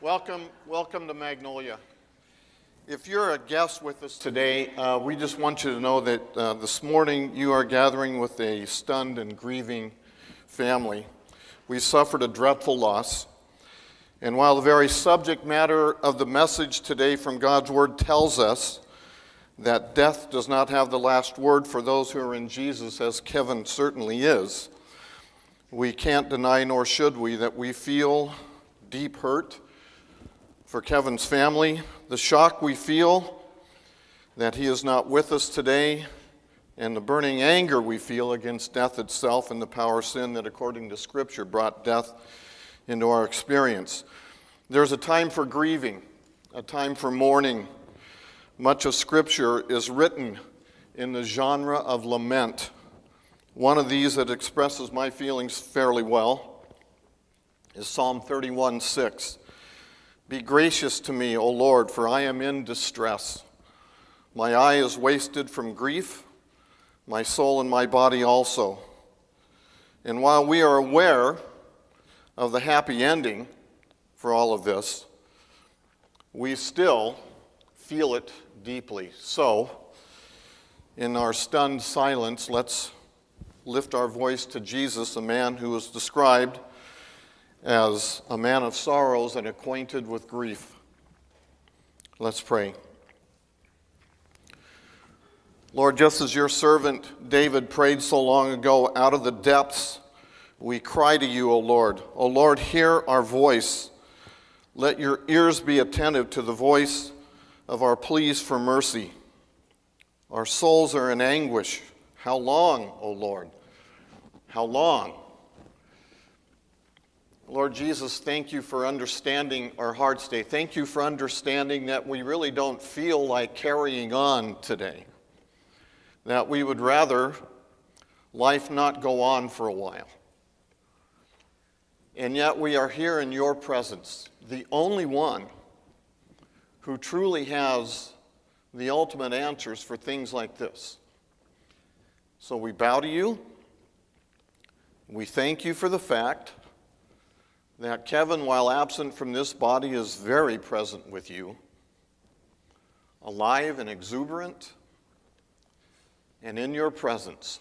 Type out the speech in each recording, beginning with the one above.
Welcome to Magnolia. If you're a guest with us today, we just want you to know that this morning you are gathering with a stunned and grieving family. We suffered a dreadful loss. And while the very subject matter of the message today from God's Word tells us that death does not have the last word for those who are in Jesus, as Kevin certainly is, we can't deny, nor should we, that we feel deep hurt for Kevin's family, the shock we feel that he is not with us today, and the burning anger we feel against death itself and the power of sin that, according to Scripture, brought death into our experience. There's a time for grieving, a time for mourning. Much of Scripture is written in the genre of lament. One of these that expresses my feelings fairly well is Psalm 31:6. Be gracious to me, O Lord, for I am in distress. My eye is wasted from grief, my soul and my body also. And while we are aware of the happy ending for all of this, we still feel it deeply. So, in our stunned silence, let's lift our voice to Jesus, a man who is described as a man of sorrows and acquainted with grief. Let's pray. Lord, just as your servant David prayed so long ago, out of the depths we cry to you, O Lord. O Lord, hear our voice. Let your ears be attentive to the voice of our pleas for mercy. Our souls are in anguish. How long, O Lord? How long? Lord Jesus, thank you for understanding our hearts today. Thank you for understanding that we really don't feel like carrying on today. That we would rather life not go on for a while. And yet we are here in your presence, the only one who truly has the ultimate answers for things like this. So we bow to you. We thank you for the fact that Kevin, while absent from this body, is very present with you, alive and exuberant, and in your presence,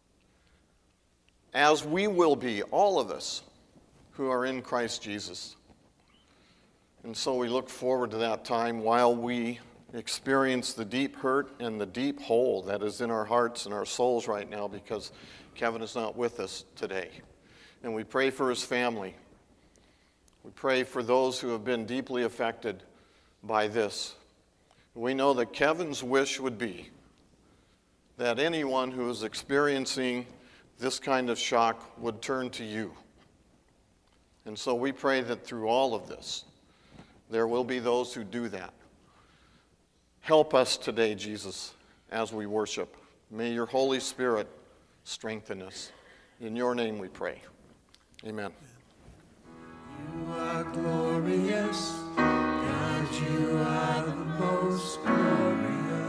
as we will be, all of us who are in Christ Jesus. And so we look forward to that time while we experience the deep hurt and the deep hole that is in our hearts and our souls right now because Kevin is not with us today. And we pray for his family. We pray for those who have been deeply affected by this. We know that Kevin's wish would be that anyone who is experiencing this kind of shock would turn to you. And so we pray that through all of this, there will be those who do that. Help us today, Jesus, as we worship. May your Holy Spirit strengthen us. In your name we pray. Amen. You are glorious, God, you are the most glorious.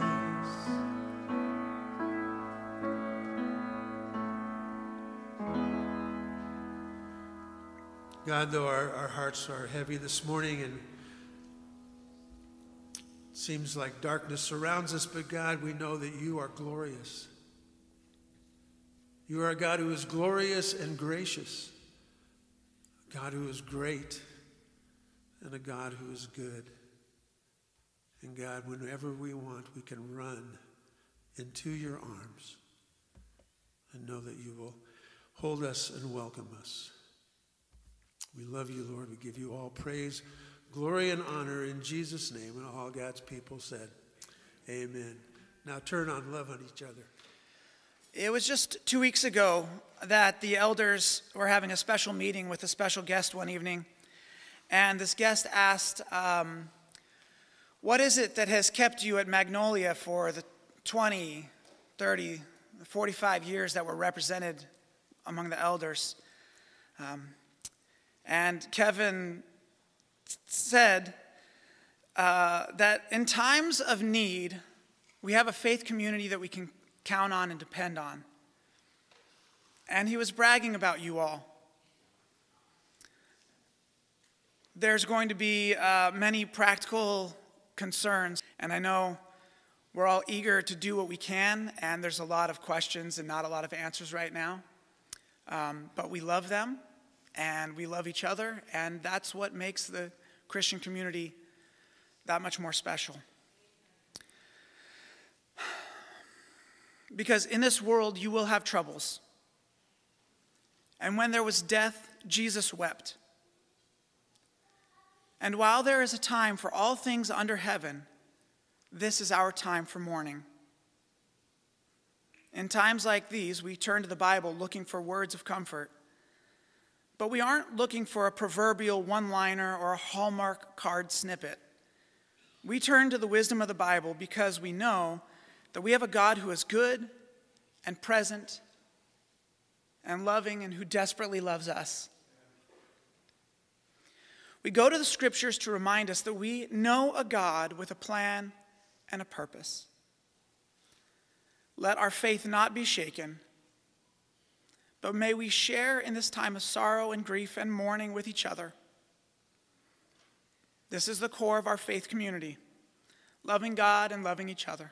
God, though our hearts are heavy this morning and it seems like darkness surrounds us, but God, we know that you are glorious. You are a God who is glorious and gracious. God who is great, and a God who is good. And God, whenever we want, we can run into your arms and know that you will hold us and welcome us. We love you, Lord. We give you all praise, glory, and honor in Jesus' name. And all God's people said, amen. Now turn on love on each other. It was just 2 weeks ago that the elders were having a special meeting with a special guest one evening. And this guest asked, what is it that has kept you at Magnolia for the 20, 30, 45 years that were represented among the elders? And Kevin said that in times of need, we have a faith community that we can count on and depend on. And he was bragging about you all. there's going to be many practical concerns, and I know we're all eager to do what we can, and there's a lot of questions and not a lot of answers right now. But we love them, and we love each other, and that's what makes the Christian community that much more special. Because in this world, you will have troubles. And when there was death, Jesus wept. And while there is a time for all things under heaven, this is our time for mourning. In times like these, we turn to the Bible looking for words of comfort. But we aren't looking for a proverbial one-liner or a Hallmark card snippet. We turn to the wisdom of the Bible because we know that we have a God who is good and present and loving and who desperately loves us. We go to the scriptures to remind us that we know a God with a plan and a purpose. Let our faith not be shaken, but may we share in this time of sorrow and grief and mourning with each other. This is the core of our faith community, loving God and loving each other.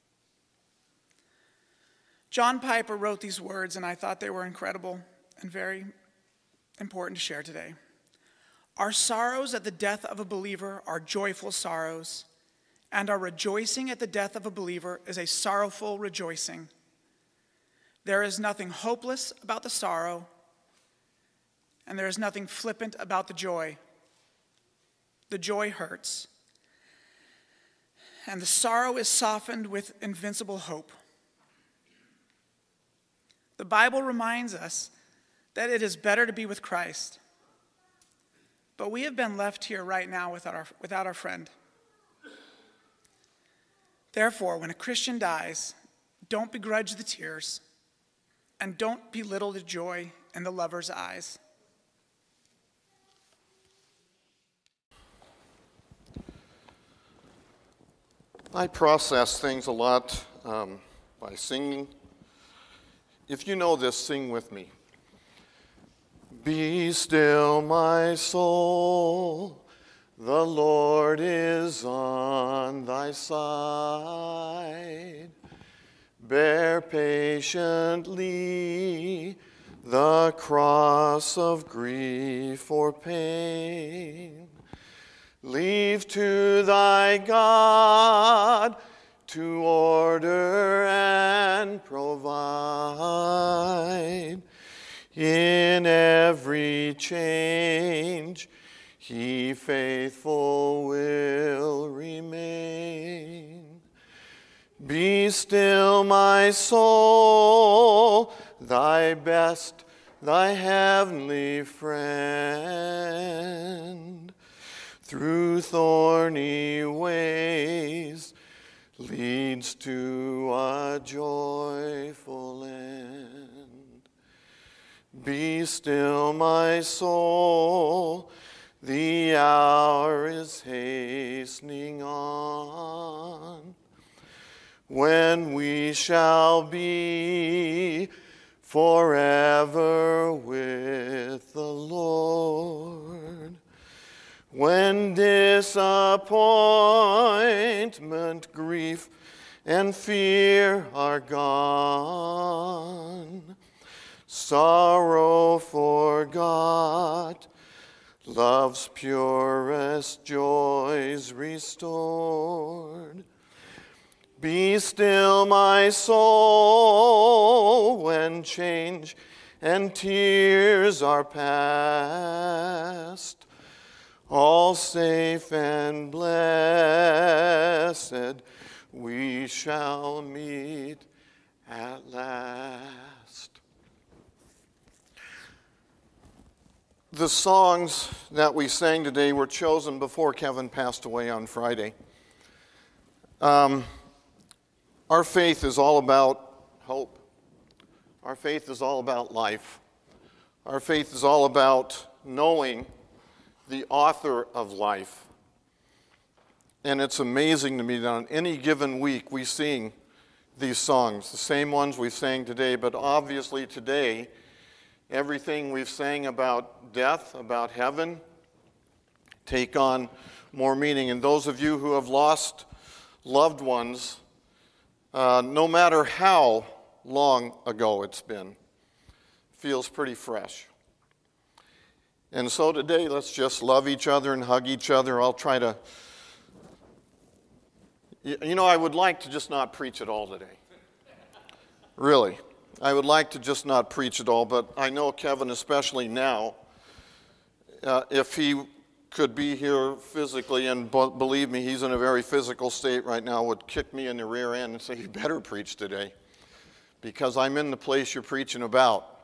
John Piper wrote these words, and I thought they were incredible and very important to share today. Our sorrows at the death of a believer are joyful sorrows, and our rejoicing at the death of a believer is a sorrowful rejoicing. There is nothing hopeless about the sorrow, and there is nothing flippant about the joy. The joy hurts, and the sorrow is softened with invincible hope. The Bible reminds us that it is better to be with Christ, but we have been left here right now without our friend. Therefore, when a Christian dies, don't begrudge the tears, and don't belittle the joy in the lover's eyes. I process things a lot by singing. If you know this, sing with me. Be still, my soul, the Lord is on thy side. Bear patiently the cross of grief or pain. Leave to thy God to order and provide. In every change, he faithful will remain. Be still, my soul, thy best, thy heavenly friend. Through thorny ways leads to a joyful end. Be still, my soul, the hour is hastening on, when we shall be forever with the Lord. When disappointment, grief, and fear are gone, sorrow forgot, love's purest joys restored. Be still, my soul, when change and tears are past. All safe and blessed, we shall meet at last. The songs that we sang today were chosen before Kevin passed away on Friday. Our faith is all about hope. Our faith is all about life. Our faith is all about knowing the author of life. And it's amazing to me that on any given week we sing these songs, the same ones we sang today, but obviously today, everything we've sang about death, about heaven, take on more meaning. And those of you who have lost loved ones, no matter how long ago it's been, feels pretty fresh. And so today, let's just love each other and hug each other. I'll try to, I would like to just not preach at all today. Really. I would like to just not preach at all, but I know Kevin, especially now, if he could be here physically, and believe me, he's in a very physical state right now, would kick me in the rear end and say, you better preach today, because I'm in the place you're preaching about.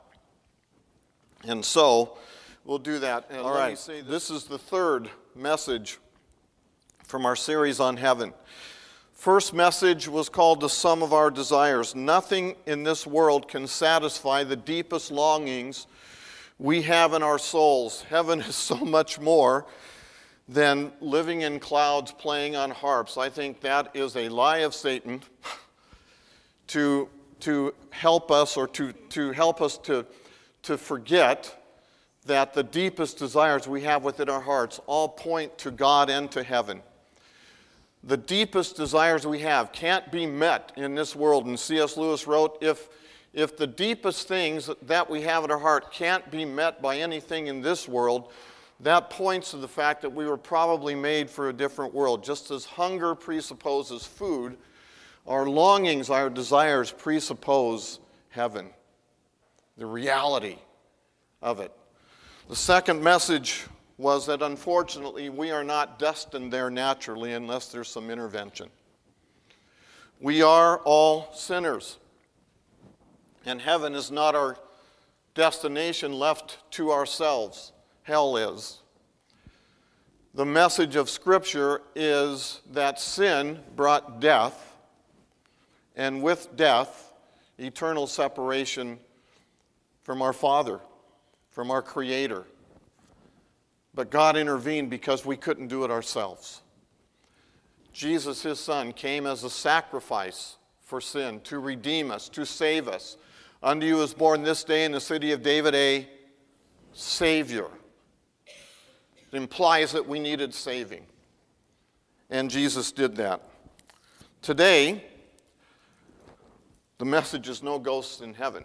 And so, we'll do that. And all right, this is the third message from our series on heaven. First message was called The Sum of Our Desires. Nothing in this world can satisfy the deepest longings we have in our souls. Heaven is so much more than living in clouds playing on harps. I think that is a lie of Satan to help us, or to help us to forget that the deepest desires we have within our hearts all point to God and to heaven. The deepest desires we have can't be met in this world. And C.S. Lewis wrote, if the deepest things that we have in our heart can't be met by anything in this world, that points to the fact that we were probably made for a different world. Just as hunger presupposes food, our longings, our desires presuppose heaven, the reality of it. The second message was that unfortunately we are not destined there naturally unless there's some intervention. We are all sinners, and heaven is not our destination left to ourselves. Hell is. The message of Scripture is that sin brought death, and with death, eternal separation from our Father, from our Creator. But God intervened because we couldn't do it ourselves. Jesus, his Son, came as a sacrifice for sin, to redeem us, to save us. Unto you is born this day in the city of David a Savior. It implies that we needed saving. And Jesus did that. Today, the message is no ghosts in heaven.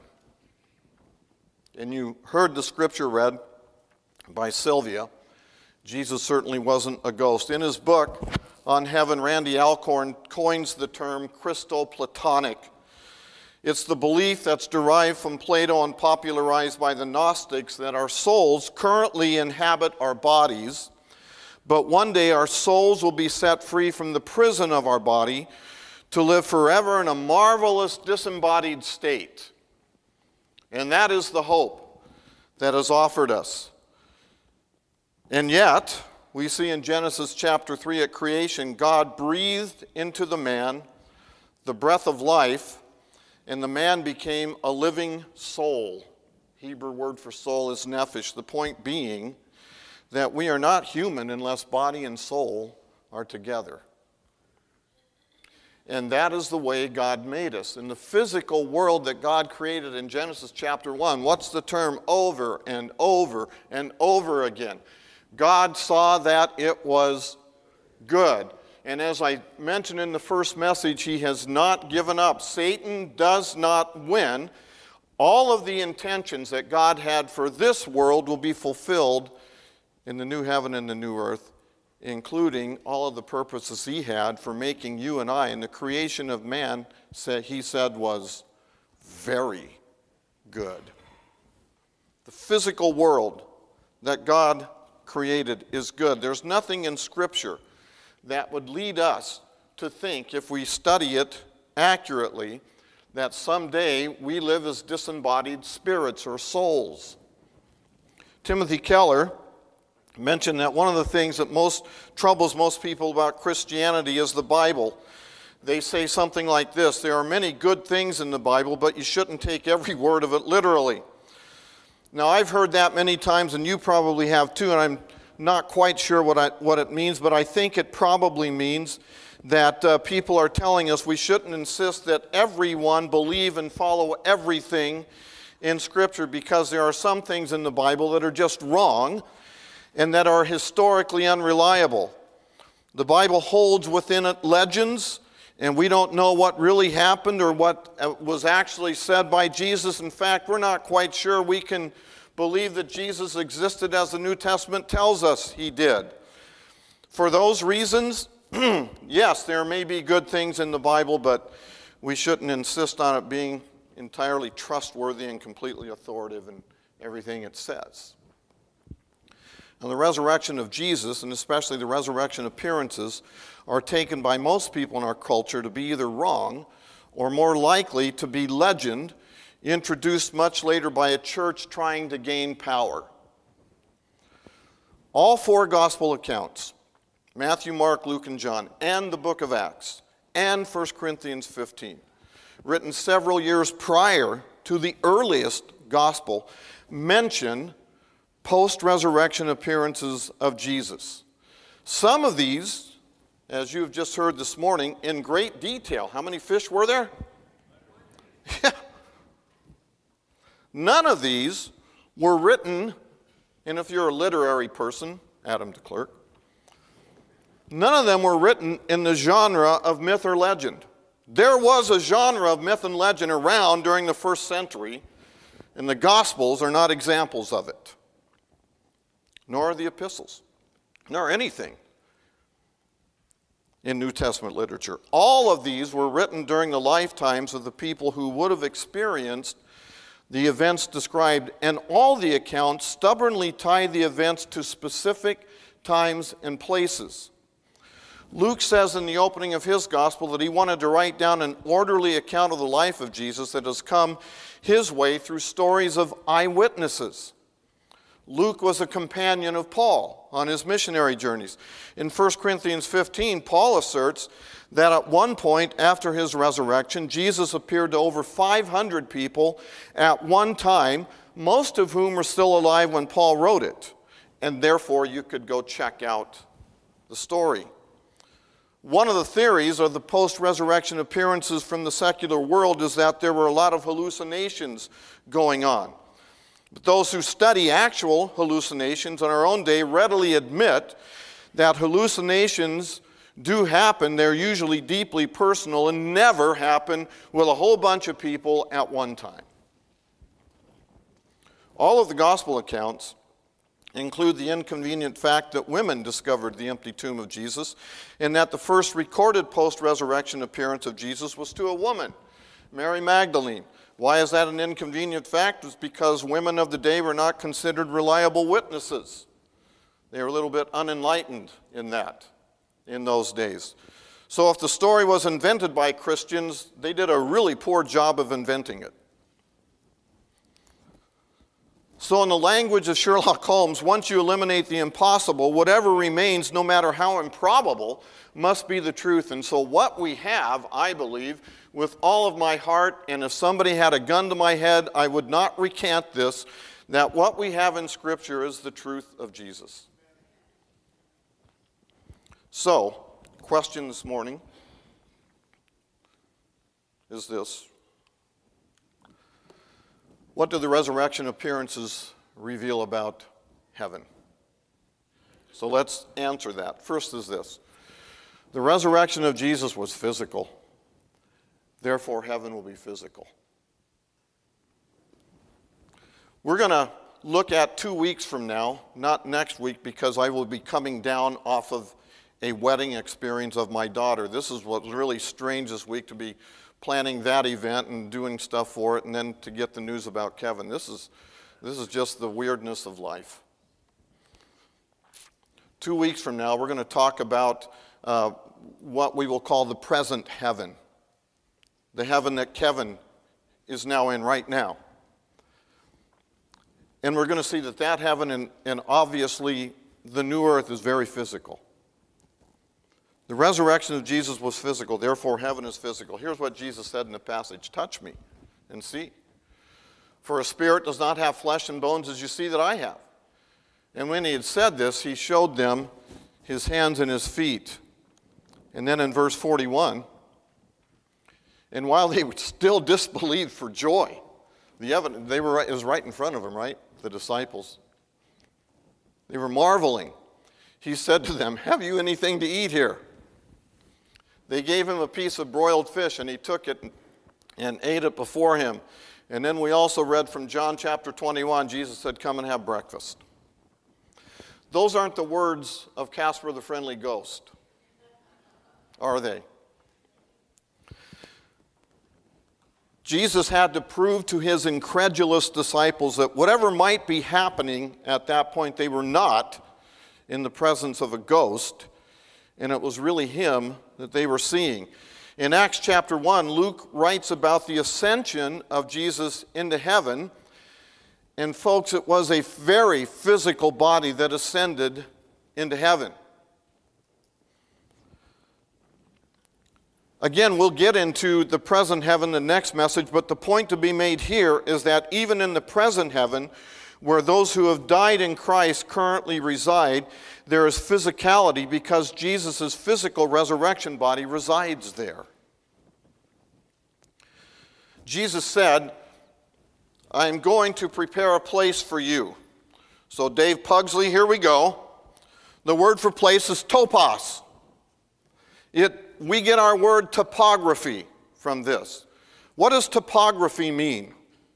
And you heard the scripture read by Sylvia. Jesus certainly wasn't a ghost. In his book on heaven, Randy Alcorn coins the term Christoplatonic. It's the belief that's derived from Plato and popularized by the Gnostics that our souls currently inhabit our bodies, but one day our souls will be set free from the prison of our body to live forever in a marvelous disembodied state. And that is the hope that is offered us. And yet, we see in Genesis chapter 3 at creation, God breathed into the man the breath of life, and the man became a living soul. Hebrew word for soul is nephesh. The point being that we are not human unless body and soul are together. And that is the way God made us. In the physical world that God created in Genesis chapter 1, what's the term? Over and over and over again. God saw that it was good. And as I mentioned in the first message, he has not given up. Satan does not win. All of the intentions that God had for this world will be fulfilled in the new heaven and the new earth, including all of the purposes he had for making you and I. And the creation of man, he said, was very good. The physical world that God created is good. There's nothing in Scripture that would lead us to think, if we study it accurately, that someday we live as disembodied spirits or souls. Timothy Keller mentioned that one of the things that most troubles most people about Christianity is the Bible. They say something like this: there are many good things in the Bible, but you shouldn't take every word of it literally. Now, I've heard that many times, and you probably have too, and I'm not quite sure what it means, but I think it probably means that people are telling us we shouldn't insist that everyone believe and follow everything in Scripture, because there are some things in the Bible that are just wrong, and that are historically unreliable. The Bible holds within it legends, and we don't know what really happened or what was actually said by Jesus. In fact, we're not quite sure we can believe that Jesus existed as the New Testament tells us he did. For those reasons, yes, there may be good things in the Bible, but we shouldn't insist on it being entirely trustworthy and completely authoritative in everything it says. Now, the resurrection of Jesus, and especially the resurrection appearances, are taken by most people in our culture to be either wrong or more likely to be legend, introduced much later by a church trying to gain power. All four gospel accounts, Matthew, Mark, Luke, and John, and the book of Acts, and 1 Corinthians 15, written several years prior to the earliest gospel, mention post-resurrection appearances of Jesus. Some of these, as you've just heard this morning, in great detail. How many fish were there? Yeah. None of these were written, and if you're a literary person, Adam DeClerc, none of them were written in the genre of myth or legend. There was a genre of myth and legend around during the first century, and the Gospels are not examples of it, nor are the epistles, nor anything in New Testament literature. All of these were written during the lifetimes of the people who would have experienced the events described, and all the accounts stubbornly tie the events to specific times and places. Luke says in the opening of his gospel that he wanted to write down an orderly account of the life of Jesus that has come his way through stories of eyewitnesses. Luke was a companion of Paul on his missionary journeys. In 1 Corinthians 15, Paul asserts that at one point after his resurrection, Jesus appeared to over 500 people at one time, most of whom were still alive when Paul wrote it. And therefore, you could go check out the story. One of the theories of the post-resurrection appearances from the secular world is that there were a lot of hallucinations going on. But those who study actual hallucinations in our own day readily admit that hallucinations do happen. They're usually deeply personal and never happen with a whole bunch of people at one time. All of the gospel accounts include the inconvenient fact that women discovered the empty tomb of Jesus and that the first recorded post-resurrection appearance of Jesus was to a woman, Mary Magdalene. Why is that an inconvenient fact? It's because women of the day were not considered reliable witnesses. They were a little bit unenlightened in that, in those days. So if the story was invented by Christians, they did a really poor job of inventing it. So in the language of Sherlock Holmes, once you eliminate the impossible, whatever remains, no matter how improbable, must be the truth. And so what we have, I believe, with all of my heart, and if somebody had a gun to my head, I would not recant this, that what we have in Scripture is the truth of Jesus. So, question this morning is this. What do the resurrection appearances reveal about heaven? So let's answer that. First is this. The resurrection of Jesus was physical. Therefore, heaven will be physical. We're going to look at 2 weeks from now, not next week, because I will be coming down off of a wedding experience of my daughter. This is what was really strange this week, to be planning that event and doing stuff for it, and then to get the news about Kevin. This is just the weirdness of life. 2 weeks from now, we're going to talk about what we will call the present heaven, the heaven that Kevin is now in right now. And we're going to see that heaven and obviously the new earth is very physical. The resurrection of Jesus was physical, therefore heaven is physical. Here's what Jesus said in the passage, touch me and see. For a spirit does not have flesh and bones as you see that I have. And when he had said this, he showed them his hands and his feet. And then in verse 41, and while they still disbelieved for joy, the evidence, it was right in front of them, right? The disciples. They were marveling. He said to them, "Have you anything to eat here?" They gave him a piece of broiled fish, and he took it and ate it before him. And then we also read from John chapter 21, Jesus said, "Come and have breakfast." Those aren't the words of Casper the Friendly Ghost, are they? Jesus had to prove to his incredulous disciples that whatever might be happening at that point, they were not in the presence of a ghost, and it was really him that they were seeing. In Acts chapter 1, Luke writes about the ascension of Jesus into heaven. And folks, it was a very physical body that ascended into heaven. Again, we'll get into the present heaven, the next message, but the point to be made here is that even in the present heaven, where those who have died in Christ currently reside, there is physicality because Jesus' physical resurrection body resides there. Jesus said, "I am going to prepare a place for you." So Dave Pugsley, here we go. The word for place is topos. We get our word topography from this. What does topography mean?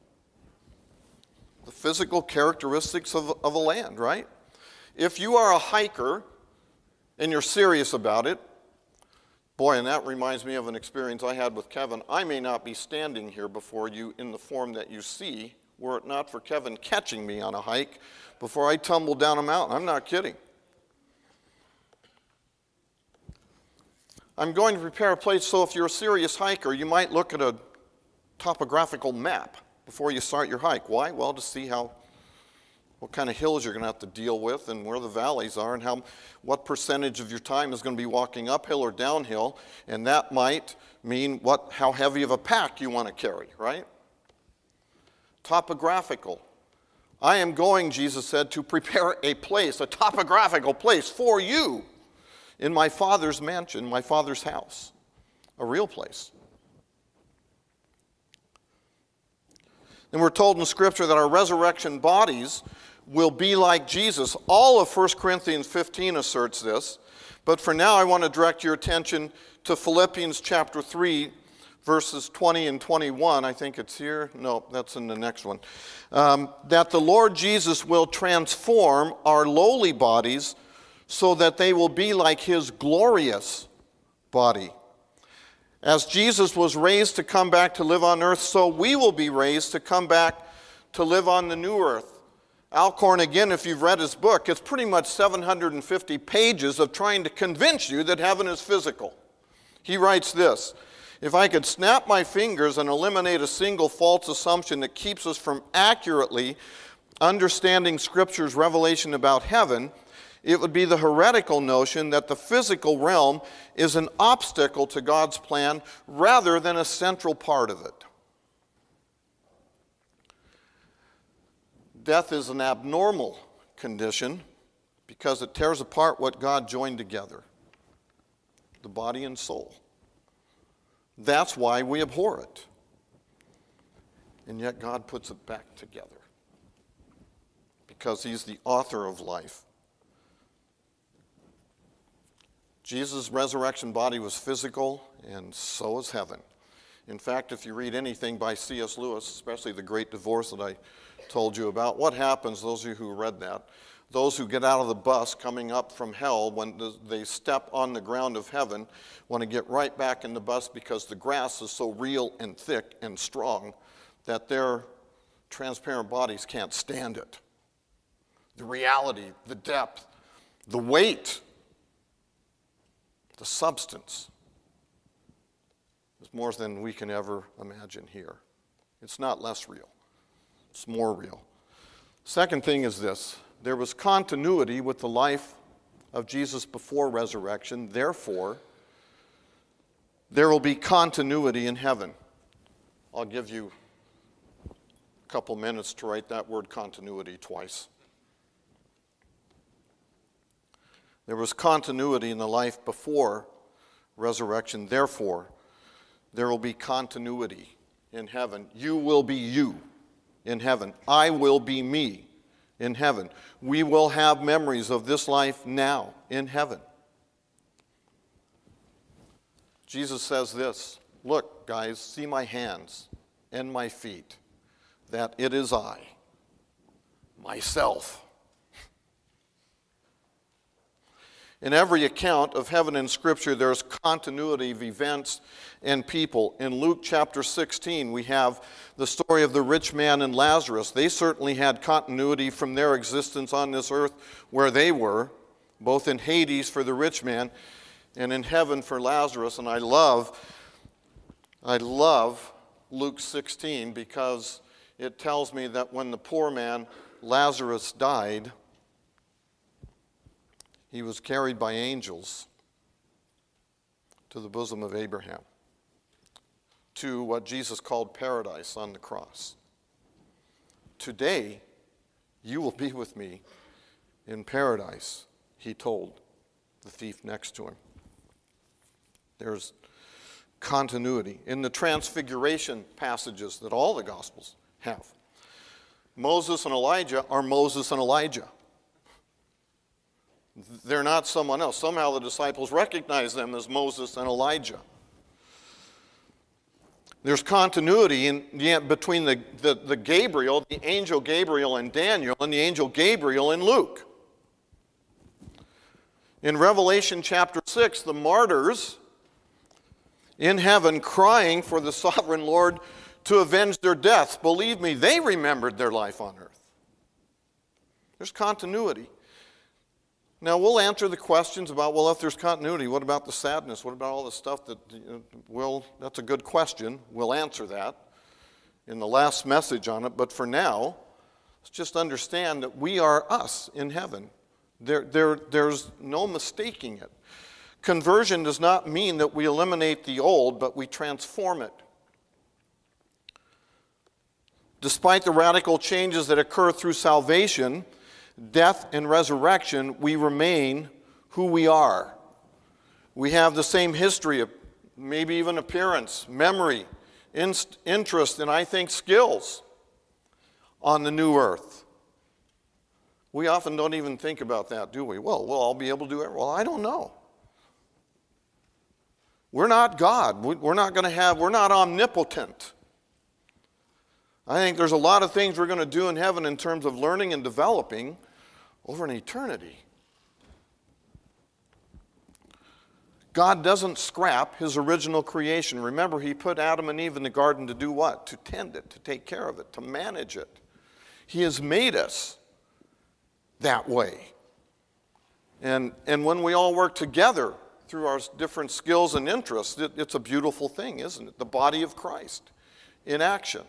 The physical characteristics of a land, right? If you are a hiker and you're serious about it, boy, and that reminds me of an experience I had with Kevin. I may not be standing here before you in the form that you see, were it not for Kevin catching me on a hike before I tumbled down a mountain. I'm not kidding. I'm going to prepare a place so if you're a serious hiker, you might look at a topographical map before you start your hike. Why? Well, to see what kind of hills you're going to have to deal with and where the valleys are and what percentage of your time is going to be walking uphill or downhill, and that might mean how heavy of a pack you want to carry, right? Topographical. I am going, Jesus said, to prepare a place, a topographical place for you in my Father's mansion, my Father's house, a real place. And we're told in Scripture that our resurrection bodies will be like Jesus. All of 1 Corinthians 15 asserts this. But for now, I want to direct your attention to Philippians chapter 3, verses 20 and 21. I think it's here. No, that's in the next one. That the Lord Jesus will transform our lowly bodies so that they will be like his glorious body. As Jesus was raised to come back to live on earth, so we will be raised to come back to live on the new earth. Alcorn, again, if you've read his book, it's pretty much 750 pages of trying to convince you that heaven is physical. He writes this: "If I could snap my fingers and eliminate a single false assumption that keeps us from accurately understanding Scripture's revelation about heaven, it would be the heretical notion that the physical realm is an obstacle to God's plan rather than a central part of it." Death is an abnormal condition because it tears apart what God joined together, the body and soul. That's why we abhor it. And yet God puts it back together because he's the author of life. Jesus' resurrection body was physical, and so is heaven. In fact, if you read anything by C.S. Lewis, especially The Great Divorce that I told you about, what happens, those of you who read that, those who get out of the bus coming up from hell, when they step on the ground of heaven, want to get right back in the bus because the grass is so real and thick and strong that their transparent bodies can't stand it. The reality, the depth, the weight, the substance is more than we can ever imagine here. It's not less real. It's more real. Second thing is this: there was continuity with the life of Jesus before resurrection. Therefore, there will be continuity in heaven. I'll give you a couple minutes to write that word continuity twice. There was continuity in the life before resurrection. Therefore, there will be continuity in heaven. You will be you in heaven. I will be me in heaven. We will have memories of this life now in heaven. Jesus says this, look, guys, see my hands and my feet, that it is I, myself. In every account of heaven in Scripture, there's continuity of events and people. In Luke chapter 16, we have the story of the rich man and Lazarus. They certainly had continuity from their existence on this earth where they were, both in Hades for the rich man and in heaven for Lazarus. And I love Luke 16 because it tells me that when the poor man, Lazarus, died, he was carried by angels to the bosom of Abraham, to what Jesus called paradise on the cross. Today, you will be with me in paradise, he told the thief next to him. There's continuity in the transfiguration passages that all the Gospels have. Moses and Elijah are Moses and Elijah. They're not someone else. Somehow the disciples recognize them as Moses and Elijah. There's continuity between the Gabriel, the angel Gabriel in Daniel, and the angel Gabriel in Luke. In Revelation chapter 6, the martyrs in heaven crying for the sovereign Lord to avenge their deaths. Believe me, they remembered their life on earth. There's continuity. Now, we'll answer the questions about, well, if there's continuity, what about the sadness? What about all the stuff that, well, that's a good question. We'll answer that in the last message on it. But for now, let's just understand that we are us in heaven. There's no mistaking it. Conversion does not mean that we eliminate the old, but we transform it. Despite the radical changes that occur through salvation, death and resurrection, we remain who we are. We have the same history, maybe even appearance, memory, interest, and I think skills on the new earth. We often don't even think about that, do we? Well, we'll all be able to do it. Well, I don't know. We're not God. We're not omnipotent. I think there's a lot of things we're going to do in heaven in terms of learning and developing over an eternity. God doesn't scrap his original creation. Remember, he put Adam and Eve in the garden to do what? To tend it, to take care of it, to manage it. He has made us that way. And when we all work together through our different skills and interests, it's a beautiful thing, isn't it? The body of Christ in action.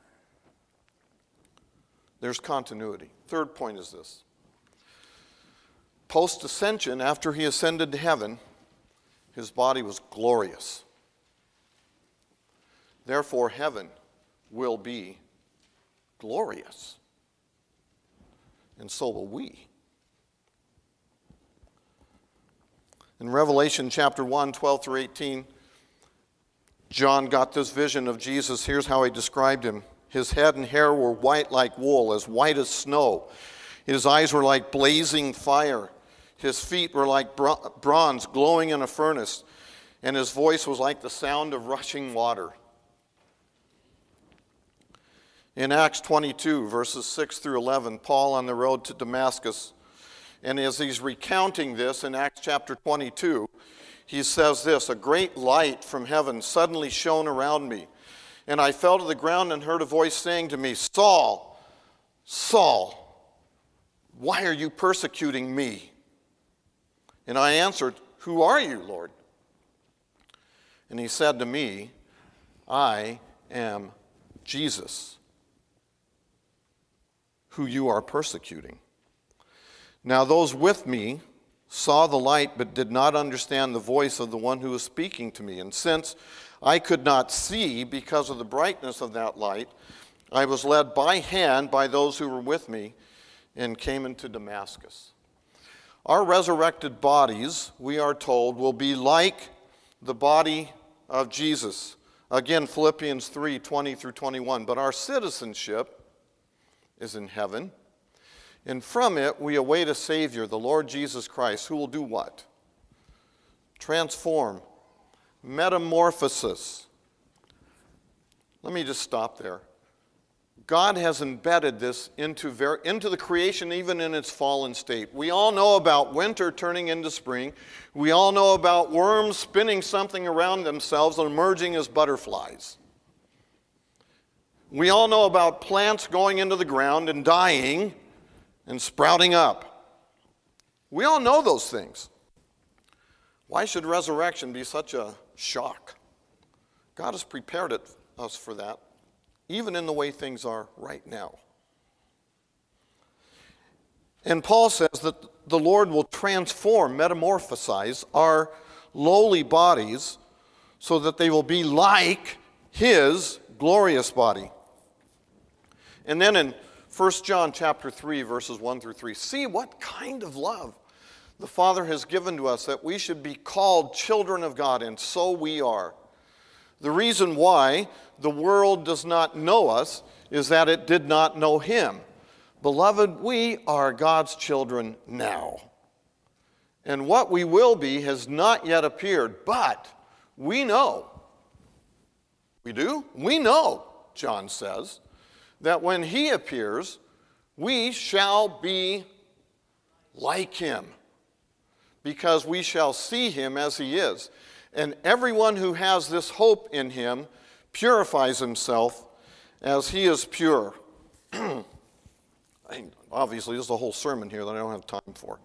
There's continuity. Third point is this. Post-ascension, after he ascended to heaven, his body was glorious. Therefore, heaven will be glorious. And so will we. In Revelation chapter 1, 12 through 18, John got this vision of Jesus. Here's how he described him. His head and hair were white like wool, as white as snow. His eyes were like blazing fire. His feet were like bronze glowing in a furnace. And his voice was like the sound of rushing water. In Acts 22, verses 6 through 11, Paul on the road to Damascus, and as he's recounting this in Acts chapter 22, he says this, "A great light from heaven suddenly shone around me, and I fell to the ground and heard a voice saying to me, 'Saul, Saul, why are you persecuting me?' And I answered, 'Who are you, Lord?' And he said to me, 'I am Jesus, who you are persecuting.' Now those with me saw the light but did not understand the voice of the one who was speaking to me. And since I could not see because of the brightness of that light, I was led by hand by those who were with me and came into Damascus." Our resurrected bodies, we are told, will be like the body of Jesus. Again, Philippians 3, 20 through 21. But our citizenship is in heaven. And from it we await a Savior, the Lord Jesus Christ, who will do what? Transform, metamorphosis. Let me just stop there. God has embedded this into the creation, even in its fallen state. We all know about winter turning into spring. We all know about worms spinning something around themselves and emerging as butterflies. We all know about plants going into the ground and dying and sprouting up. We all know those things. Why should resurrection be such a shock? God has prepared us for that, even in the way things are right now. And Paul says that the Lord will transform, metamorphosize our lowly bodies so that they will be like his glorious body. And then in 1 John chapter 3, verses 1 through 3, see what kind of love the Father has given to us, that we should be called children of God, and so we are. The reason why the world does not know us is that it did not know him. Beloved, we are God's children now. And what we will be has not yet appeared, but we know. We do? We know, John says, that when he appears, we shall be like him, because we shall see him as he is. And everyone who has this hope in him purifies himself as he is pure. Obviously, there's a whole sermon here that I don't have time for.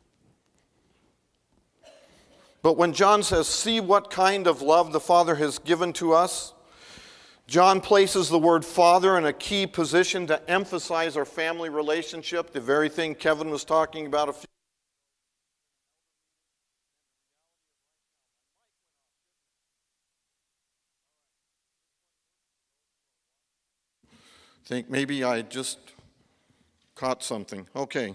But when John says, see what kind of love the Father has given to us, John places the word Father in a key position to emphasize our family relationship, the very thing Kevin was talking about a few. Think maybe I just caught something. Okay.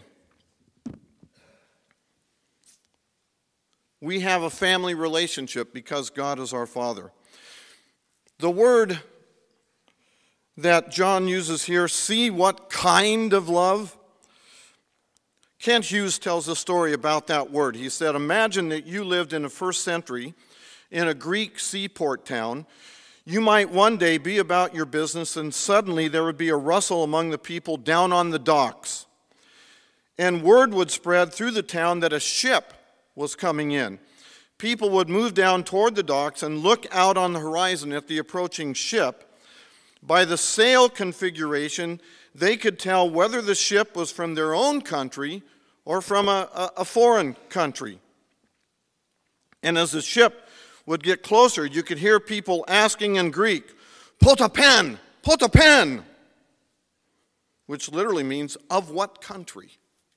We have a family relationship because God is our Father. The word that John uses here, see what kind of love? Kent Hughes tells a story about that word. He said, imagine that you lived in the first century in a Greek seaport town. You might one day be about your business, and suddenly there would be a rustle among the people down on the docks. And word would spread through the town that a ship was coming in. People would move down toward the docks and look out on the horizon at the approaching ship. By the sail configuration, they could tell whether the ship was from their own country or from a foreign country. And as the ship would get closer, you could hear people asking in Greek, "Potapen, potapen," which literally means, of what country?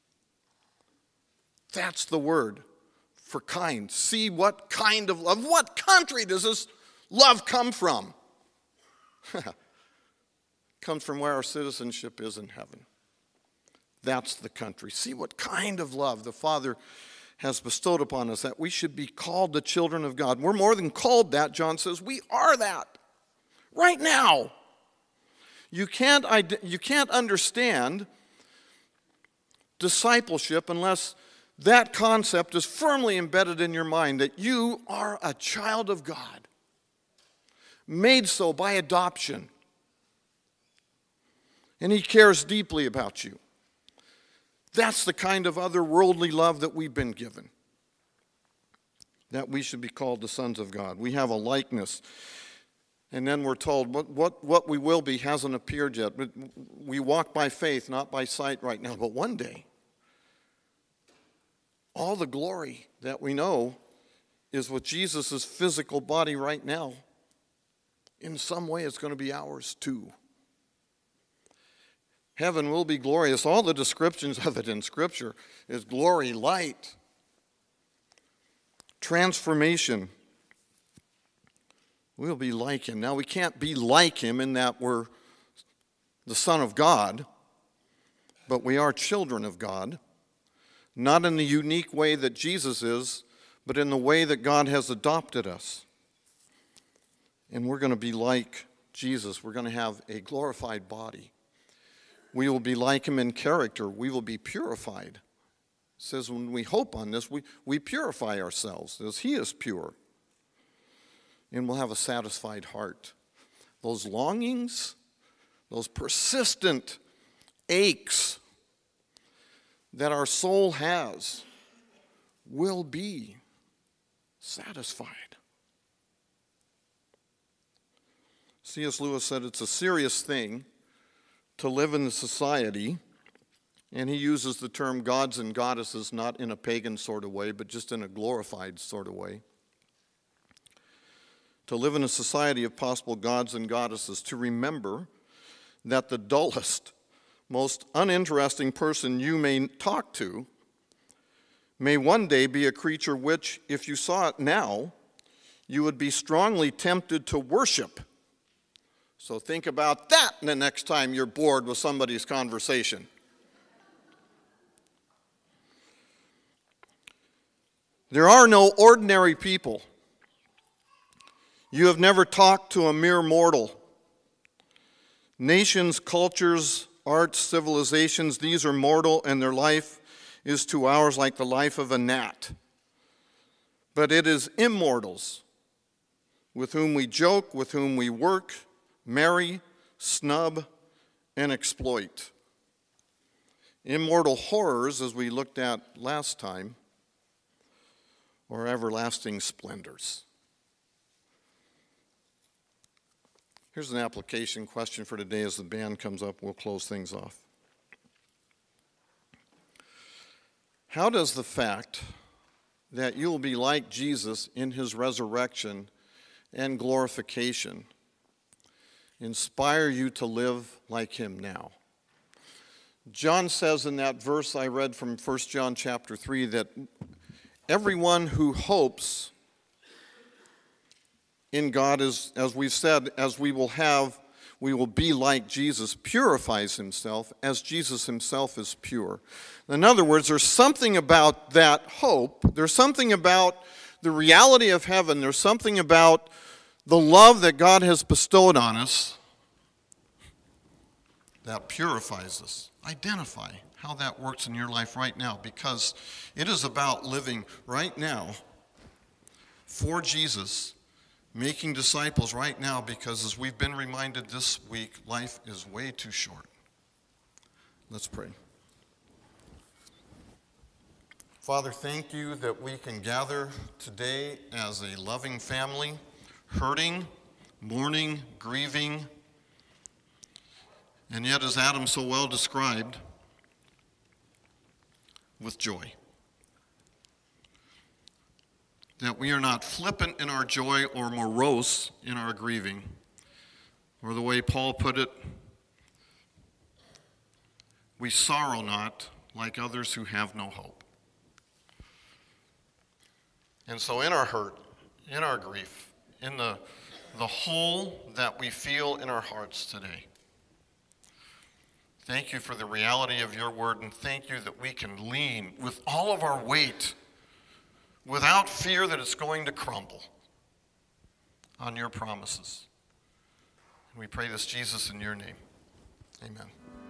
That's the word for kind. See what kind of love. What country does this love come from? Comes from where our citizenship is in heaven. That's the country. See what kind of love the Father has bestowed upon us, that we should be called the children of God. We're more than called that, John says. We are that right now. You can't understand discipleship unless that concept is firmly embedded in your mind, that you are a child of God, made so by adoption. And he cares deeply about you. That's the kind of otherworldly love that we've been given, that we should be called the sons of God. We have a likeness. And then we're told what we will be hasn't appeared yet. We walk by faith, not by sight right now. But one day, all the glory that we know is with Jesus' physical body right now. In some way, it's going to be ours too. Heaven will be glorious. All the descriptions of it in Scripture is glory, light, transformation. We'll be like him. Now, we can't be like him in that we're the Son of God, but we are children of God, not in the unique way that Jesus is, but in the way that God has adopted us. And we're going to be like Jesus. We're going to have a glorified body. We will be like him in character. We will be purified. It says when we hope on this, we purify ourselves as he is pure. And we'll have a satisfied heart. Those longings, those persistent aches that our soul has will be satisfied. C.S. Lewis said it's a serious thing to live in a society, and he uses the term gods and goddesses not in a pagan sort of way, but just in a glorified sort of way. To live in a society of possible gods and goddesses, to remember that the dullest, most uninteresting person you may talk to may one day be a creature which, if you saw it now, you would be strongly tempted to worship. So think about that the next time you're bored with somebody's conversation. There are no ordinary people. You have never talked to a mere mortal. Nations, cultures, arts, civilizations, these are mortal, and their life is to ours like the life of a gnat. But it is immortals with whom we joke, with whom we work, marry, snub, and exploit. Immortal horrors, as we looked at last time, or everlasting splendors. Here's an application question for today as the band comes up. We'll close things off. How does the fact that you will be like Jesus in his resurrection and glorification inspire you to live like him now? John says in that verse I read from 1 John chapter 3 that everyone who hopes in God is, as we've said, as we will be like Jesus, purifies himself as Jesus himself is pure. In other words, there's something about that hope. There's something about the reality of heaven. There's something about the love that God has bestowed on us that purifies us. Identify how that works in your life right now, because it is about living right now for Jesus, making disciples right now, because as we've been reminded this week, life is way too short. Let's pray. Father, thank you that we can gather today as a loving family, hurting, mourning, grieving, and yet, as Adam so well described, with joy. That we are not flippant in our joy or morose in our grieving, or the way Paul put it, we sorrow not like others who have no hope. And so in our hurt, in our grief, in the hole that we feel in our hearts today, thank you for the reality of your word, and thank you that we can lean with all of our weight without fear that it's going to crumble on your promises. We pray this, Jesus, in your name. Amen.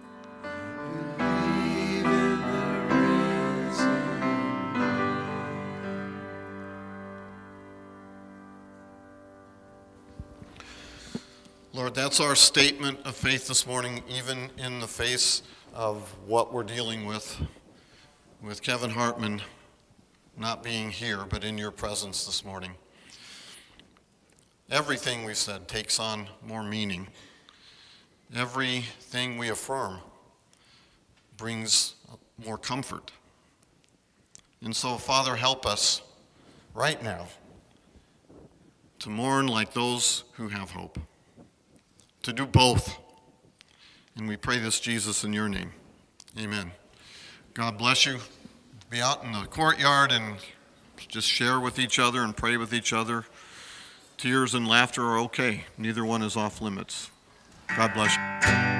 Lord, that's our statement of faith this morning, even in the face of what we're dealing with Kevin Hartman not being here, but in your presence this morning. Everything we said takes on more meaning. Everything we affirm brings more comfort. And so, Father, help us right now to mourn like those who have hope, to do both. And we pray this, Jesus, in your name. Amen. God bless you. Be out in the courtyard and just share with each other and pray with each other. Tears and laughter are okay. Neither one is off limits. God bless you.